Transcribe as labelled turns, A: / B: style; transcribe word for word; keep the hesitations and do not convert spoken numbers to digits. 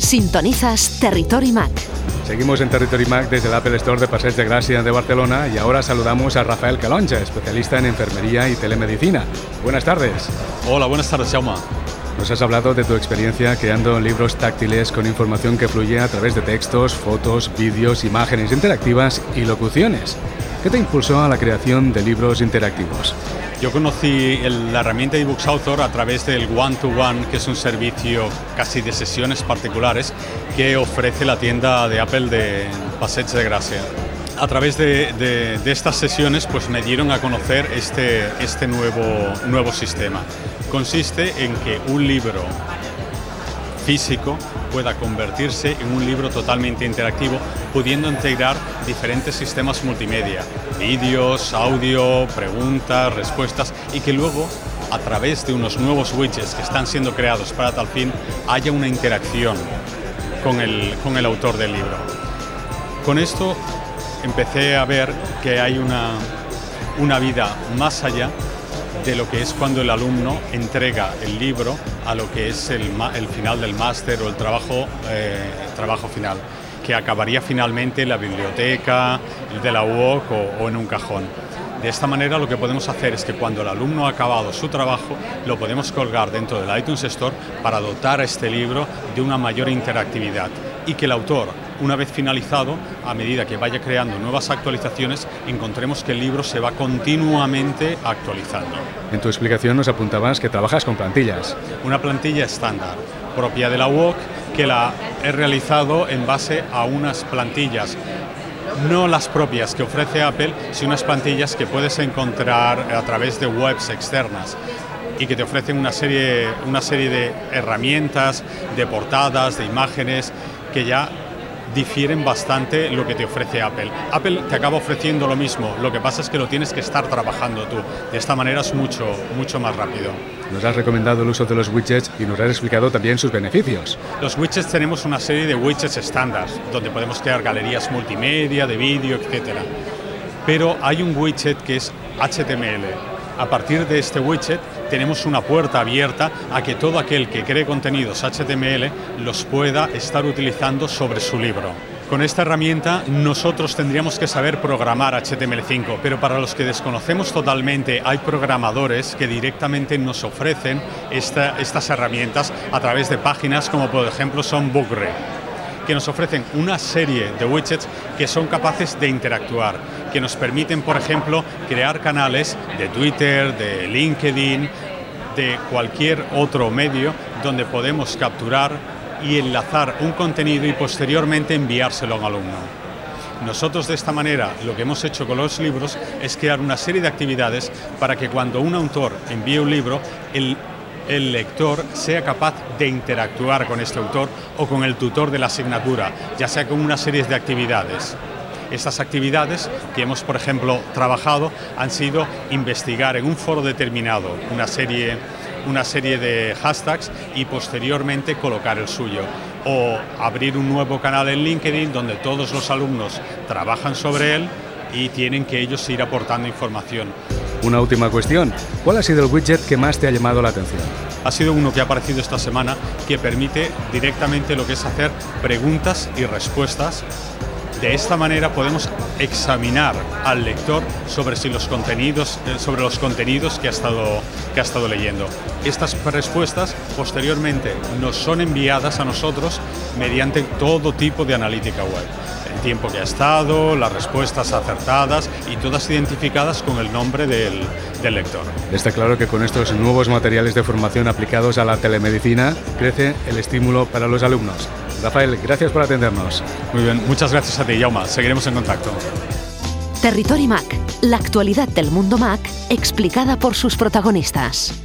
A: Sintonizas Territory Mac.
B: Seguimos en Territory Mac desde el Apple Store de Passeig de Gràcia de Barcelona y ahora saludamos a Rafael Calonge, especialista en enfermería y telemedicina. Buenas tardes.
C: Hola, buenas tardes, Jaume.
B: Nos has hablado de tu experiencia creando libros táctiles con información que fluye a través de textos, fotos, vídeos, imágenes interactivas y locuciones. ¿Qué te impulsó a la creación de libros interactivos?
C: Yo conocí el, la herramienta eBooks Author a través del One to One, que es un servicio casi de sesiones particulares que ofrece la tienda de Apple de Passeig de Gràcia. A través de, de, de estas sesiones pues me dieron a conocer este, este nuevo, nuevo sistema. Consiste en que un libro físico pueda convertirse en un libro totalmente interactivo, pudiendo integrar diferentes sistemas multimedia, vídeos, audio, preguntas, respuestas, y que luego, a través de unos nuevos widgets que están siendo creados para tal fin, haya una interacción con el, con el autor del libro. Con esto empecé a ver que hay una, una vida más allá de lo que es cuando el alumno entrega el libro a lo que es el, el final del máster o el trabajo, eh, trabajo final, que acabaría finalmente en la biblioteca, de la U O C o, o en un cajón. De esta manera lo que podemos hacer es que cuando el alumno ha acabado su trabajo, lo podemos colgar dentro del iTunes Store para dotar a este libro de una mayor interactividad y que el autor, una vez finalizado, a medida que vaya creando nuevas actualizaciones, encontremos que el libro se va continuamente actualizando.
B: En tu explicación nos apuntabas que trabajas con plantillas.
C: Una plantilla estándar, propia de la U O C, que la he realizado en base a unas plantillas, no las propias que ofrece Apple, sino unas plantillas que puedes encontrar a través de webs externas y que te ofrecen una serie, una serie de herramientas, de portadas, de imágenes, que ya difieren bastante lo que te ofrece Apple. Apple te acaba ofreciendo lo mismo, lo que pasa es que lo tienes que estar trabajando tú. De esta manera es mucho, mucho más rápido.
B: Nos has recomendado el uso de los widgets y nos has explicado también sus beneficios.
C: Los widgets, tenemos una serie de widgets estándar, donde podemos crear galerías multimedia, de vídeo, etcétera. Pero hay un widget que es H T M L. A partir de este widget tenemos una puerta abierta a que todo aquel que cree contenidos H T M L los pueda estar utilizando sobre su libro. Con esta herramienta nosotros tendríamos que saber programar H T M L cinco, pero para los que desconocemos totalmente hay programadores que directamente nos ofrecen esta, estas herramientas a través de páginas como por ejemplo son Bookre, que nos ofrecen una serie de widgets que son capaces de interactuar, que nos permiten, por ejemplo, crear canales de Twitter, de LinkedIn, de cualquier otro medio donde podemos capturar y enlazar un contenido y posteriormente enviárselo a un alumno. Nosotros de esta manera lo que hemos hecho con los libros es crear una serie de actividades para que cuando un autor envíe un libro, el el lector sea capaz de interactuar con este autor o con el tutor de la asignatura, ya sea con una serie de actividades. Estas actividades que hemos, por ejemplo, trabajado han sido investigar en un foro determinado una serie, una serie de hashtags y posteriormente colocar el suyo. O abrir un nuevo canal en LinkedIn donde todos los alumnos trabajan sobre él y tienen que ellos ir aportando información.
B: Una última cuestión. ¿Cuál ha sido el widget que más te ha llamado la atención?
C: Ha sido uno que ha aparecido esta semana que permite directamente lo que es hacer preguntas y respuestas. De esta manera podemos examinar al lector sobre si los contenidos, sobre los contenidos que ha estado, que ha estado leyendo. Estas respuestas posteriormente nos son enviadas a nosotros mediante todo tipo de analítica web. El tiempo que ha estado, las respuestas acertadas y todas identificadas con el nombre del, del lector.
B: Está claro que con estos nuevos materiales de formación aplicados a la telemedicina crece el estímulo para los alumnos. Rafael, gracias por atendernos.
C: Muy bien, muchas gracias a ti, Jaume. Seguiremos en contacto.
A: Territory Mac, la actualidad del mundo Mac explicada por sus protagonistas.